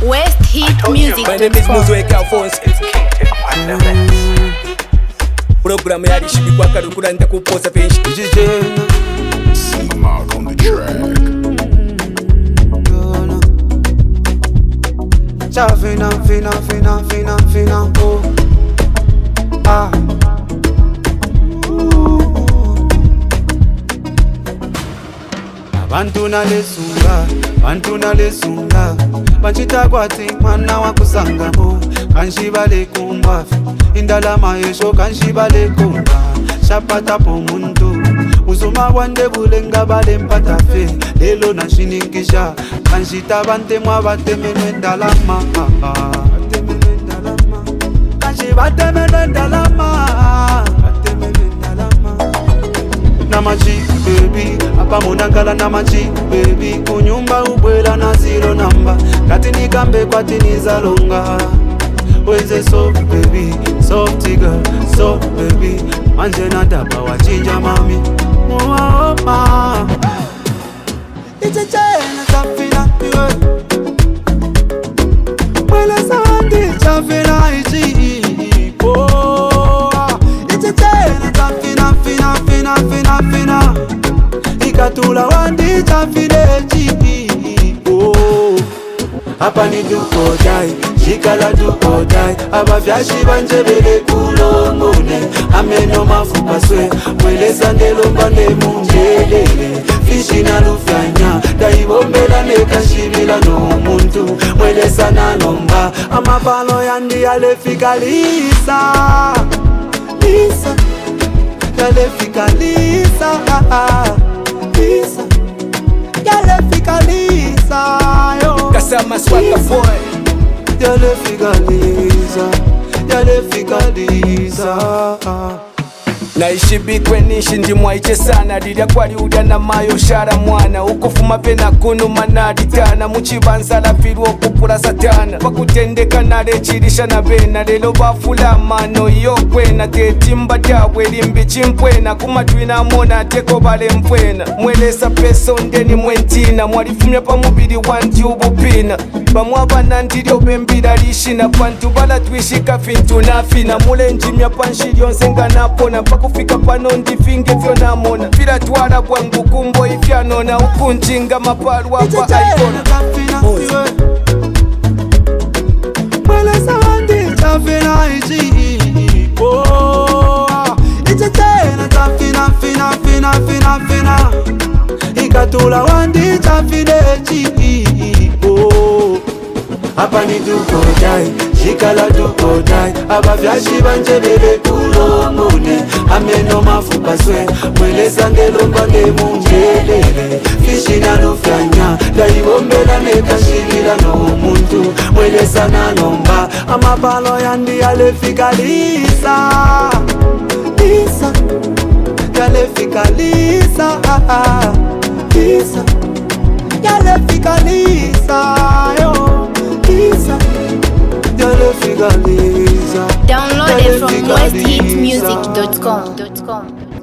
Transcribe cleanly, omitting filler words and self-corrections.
West Hit Music. My name is Muzweke Alphonse. Program yari shibikwa karukura ndakuposa penshi. I'm out on the track. Fina, oh. Ah. Bantu nalesunga Banchita kwati mwana wakusangamo Kanshibale kumbafi Indalama yesho kanshibale kumba Shapata po muntu Uzuma wande bulenga bale mpatafe Lelo na shinikisha Kanshita bante mwa batemenwe ndalama Batemenwe ndalama Namachi baby apa munangala namachi baby kunyumba ubwela na zero number kati nikambe kwati nizalonga weze soft baby soft girl soft baby manje nadaba wachinja mami muwaoma ichechena tafina iwe mwele sandi chafina ichi ichechena tafina fina ikatula wandi chafinechi hapa ni dukodai shikala dukodai abavyashi banjebele kulongone ameno mafupaswe mweleza ndelomba nemunjelele fishi na lufyanya daibombela nekashibila nomuntu mweleza nalomba amabalo yandi yalefika lisa yalefika lisa yalefika lisa yo Kasama Swagga Boy. yalefika lisa naishibikwe nishi ndimwaiche sana lilya kwali udya na mayo shara mwana ukufuma pena kunu manaditana muchibanza filwa okupula satana pakutendeka nalechilisha na bena lelo bafula mano yokwena tetimba dyabwe limbi chimpwena kumatwina mona teko bale mpwena mwelesa peso ndeni mwentina mwalifumya pamubili wanti ubupina bamwa bana ndilyo bembila lishina pantu bala twishika fintu nafina mulenjimya panshi lyonse nga napona kufika pano ndifinge vyo namona vila twala bwangu kumbo ifyanona ukunjinga mapalu apa aikona mwelesa wandi chafina ichi ichechena chafina fina ikatula wandi chafinechi hapa ni dukodai shikala dukodai abavyashi banjebele kulongone ameno mafupaswe mweleza ngelomba ngemunjelele fishi na lufyanya daibombela nekashibila nomuntu mweleza nalomba amabalo yandi yalefika lisa yalefika lisa yalefika lisa yo Download it from westhitmusic.com.